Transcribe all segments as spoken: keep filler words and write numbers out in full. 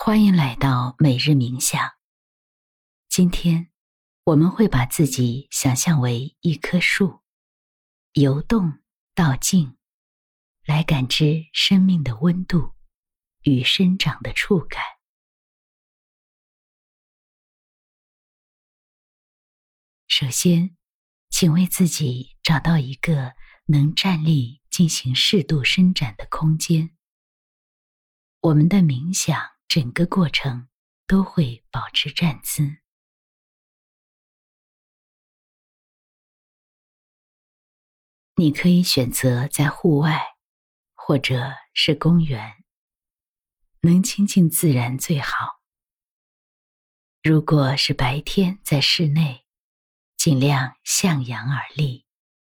欢迎来到每日冥想。今天我们会把自己想象为一棵树，由动到静，来感知生命的温度与生长的触感。首先，请为自己找到一个能站立进行适度伸展的空间。我们的冥想整个过程都会保持站姿。你可以选择在户外，或者是公园，能亲近自然最好。如果是白天在室内，尽量向阳而立。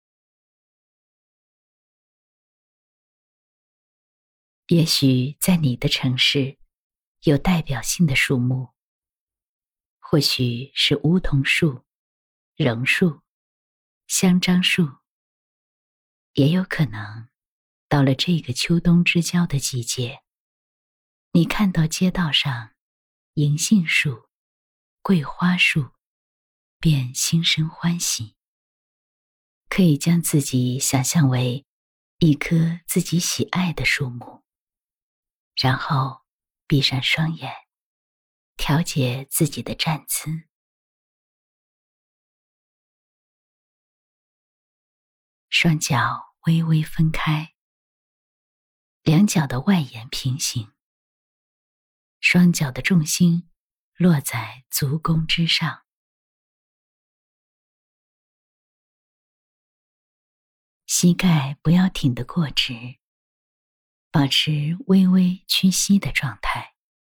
也许在你的城市有代表性的树木，或许是梧桐树、榕树、香樟树，也有可能到了这个秋冬之交的季节，你看到街道上银杏树、桂花树，便心生欢喜。可以将自己想象为一棵自己喜爱的树木，然后闭上双眼，调节自己的站姿。双脚微微分开，两脚的外沿平行，双脚的重心落在足弓之上。膝盖不要挺得过直，保持微微屈膝的状态。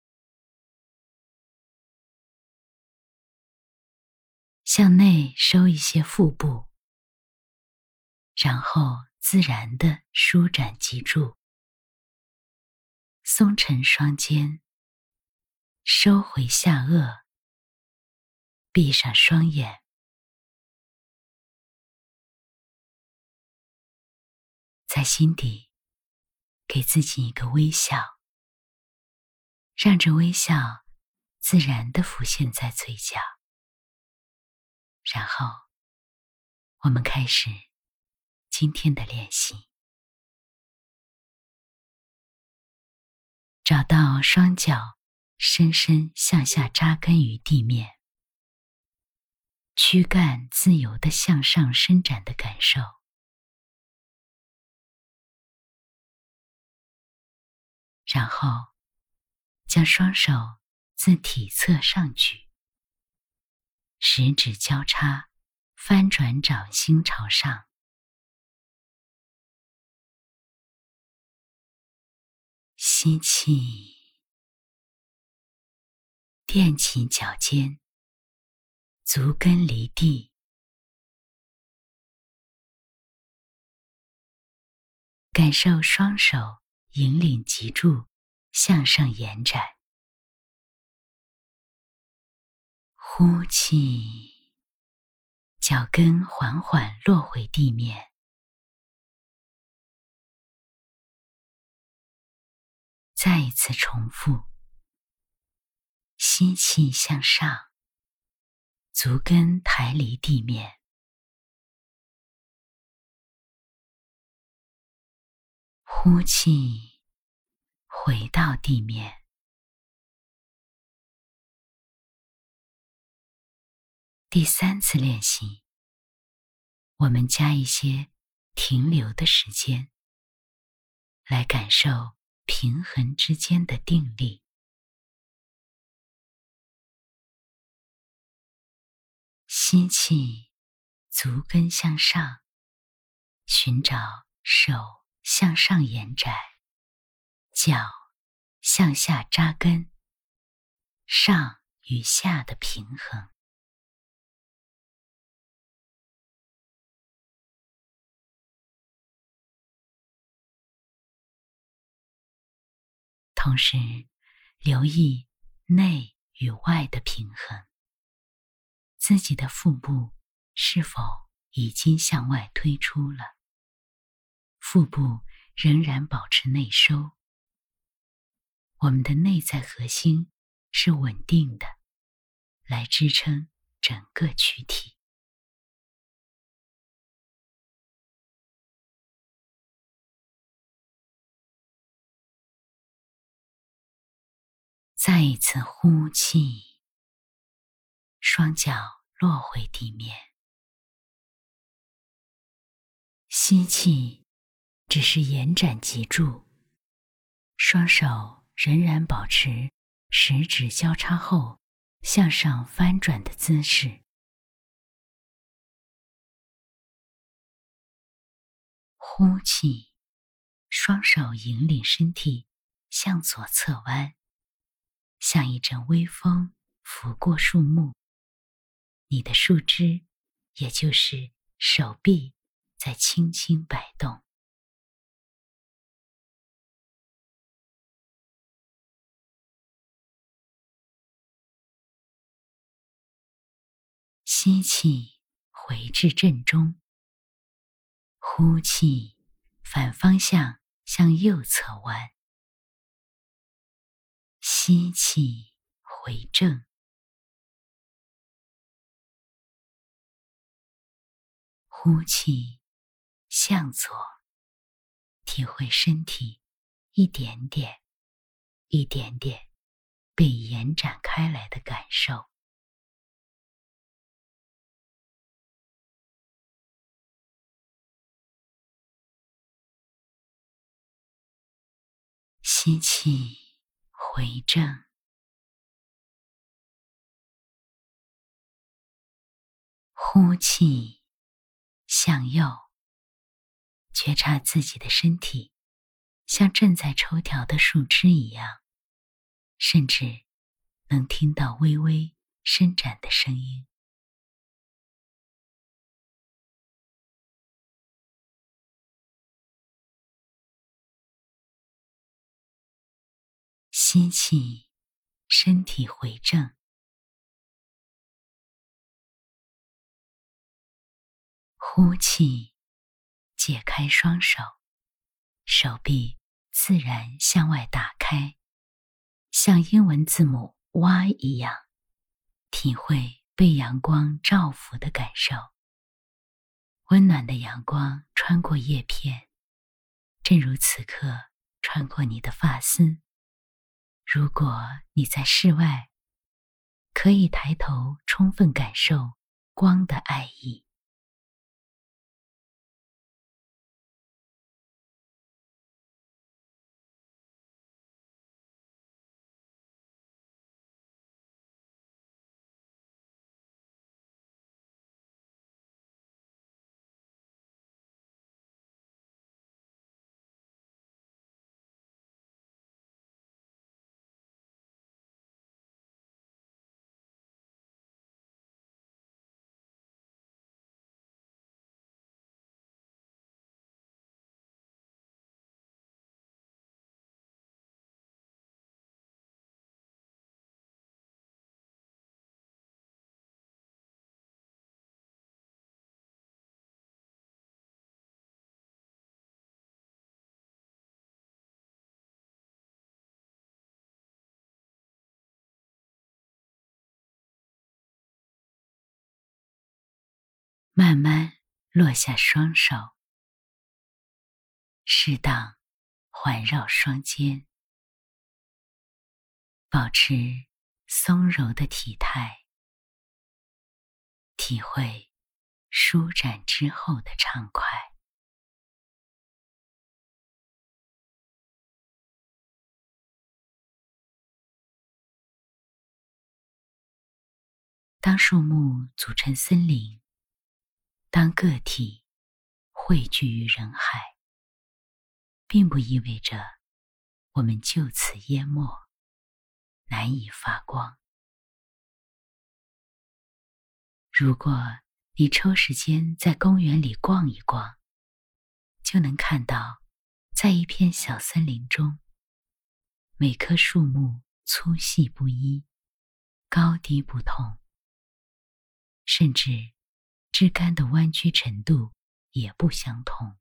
向内收一些腹部，然后自然地舒展脊柱，松沉双肩，收回下颚，闭上双眼。在心底给自己一个微笑，让这微笑自然地浮现在嘴角。然后我们开始今天的练习。找到双脚深深向下扎根于地面，躯干自由地向上伸展的感受。然后将双手自体侧上举，食指交叉，翻转掌心朝上。吸气，踮起脚尖，足跟离地。感受双手引领脊柱向上延展。呼气，脚跟缓缓落回地面。再一次重复。吸气向上，足跟抬离地面。呼气，回到地面。第三次练习，我们加一些停留的时间，来感受平衡之间的定力。吸气，足跟向上，寻找手向上延展，脚向下扎根，上与下的平衡。同时留意内与外的平衡，自己的腹部是否已经向外推出了，腹部仍然保持内收。我们的内在核心是稳定的，来支撑整个躯体。再一次呼气，双脚落回地面。吸气，只是延展脊柱，双手仍然保持十指交叉后向上翻转的姿势。呼气，双手引领身体向左侧弯，像一阵微风拂过树木，你的树枝，也就是手臂，在轻轻摆动。吸气，回至正中。呼气，反方向向右侧弯。吸气，回正。呼气，向左，体会身体一点点、一点点被延展开来的感受。吸气，回正。呼气，向右，觉察自己的身体像正在抽条的树枝一样，甚至能听到微微伸展的声音。吸气，身体回正。呼气，解开双手，手臂自然向外打开，像英文字母 Y 一样，体会被阳光照拂的感受。温暖的阳光穿过叶片，正如此刻穿过你的发丝。如果你在室外，可以抬头充分感受光的爱意。慢慢落下双手，适当环绕双肩，保持松柔的体态，体会舒展之后的畅快。当树木组成森林，当个体汇聚于人海，并不意味着我们就此淹没，难以发光。如果你抽时间在公园里逛一逛，就能看到，在一片小森林中，每棵树木粗细不一，高低不同，甚至枝干的弯曲程度也不相同。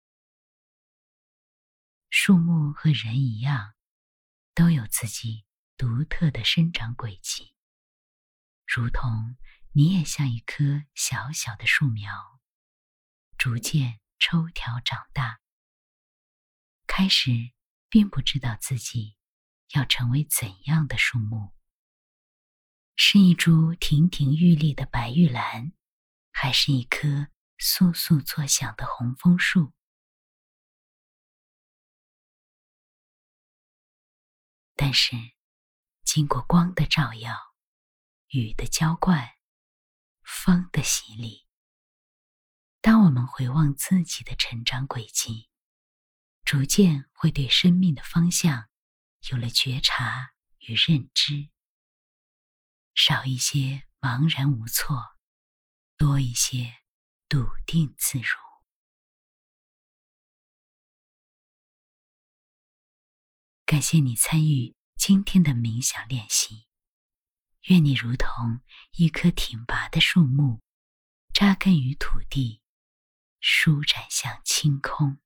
树木和人一样，都有自己独特的生长轨迹，如同你也像一棵小小的树苗，逐渐抽条长大。开始并不知道自己要成为怎样的树木，是一株亭亭玉立的白玉兰，还是一棵簌簌作响的红枫树？但是经过光的照耀，雨的浇灌，风的洗礼，当我们回望自己的成长轨迹，逐渐会对生命的方向有了觉察与认知，少一些茫然无措，多一些笃定自如。感谢你参与今天的冥想练习，愿你如同一棵挺拔的树木，扎根于土地，舒展向清空。